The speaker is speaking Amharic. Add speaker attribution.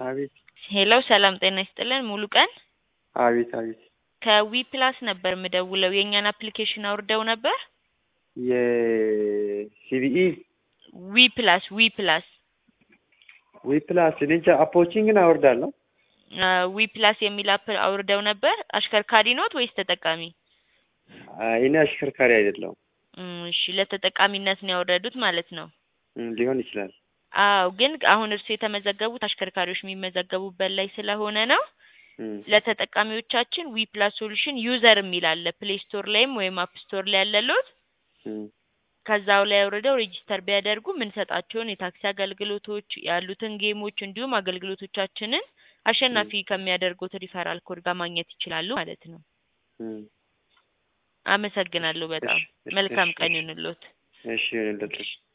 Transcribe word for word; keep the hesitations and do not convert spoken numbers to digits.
Speaker 1: አቤት
Speaker 2: ሄሎ ሰላም ጤና ይስጥልን ሙሉ ቀን
Speaker 1: አቤት አቤት
Speaker 2: ከዊ ፕላስ ነበር ምደውለው የኛን አፕሊኬሽን አውርደው ነበር
Speaker 1: የሲቪኢ
Speaker 2: ዊ ፕላስ ዊ ፕላስ
Speaker 1: ዊ ፕላስ ልጅ አፖቺንግን አወርዳለሁ
Speaker 2: ዊ ፕላስ የሚል አፕ አውርደው ነበር አሽከርካሪ ኖት ወይስ ተጠቃሚ
Speaker 1: እኔ አሽከርካሪ አይደለሁም
Speaker 2: እሺ ለተጠቃሚነት ነው ያወረዱት ማለት ነው
Speaker 1: ሊሆን ይችላል
Speaker 2: አው ግን አሁን እርሱ የተመዘገቡት አሽከርካሪዎች የሚመዘገቡበት ላይ ስለሆነ ነው ለተጠቃሚዎቻችን ዊ ፕላስ ሶሉሽን ዩዘር የሚል አለ ፕሌይ ስቶር ላይም ወይም አፕ ስቶር ላይ ያለሉት ከዛው ላይ አውርደው ሬጂስተር ቢያደርጉ ምን ሰጣቸውን የታክሲ አገልግሎቶች ያሉትን ጌሞች እንዲሁም አገልግሎቶቻችንን አሸናፊ ከሚያደርጉት ሪፈራል ኮድ ጋር ማግኘት ይችላሉ ማለት ነው አመሰግናለሁ በጣም መልካም ቀን ይሁንልዎት
Speaker 1: እሺ ይሁንልዎት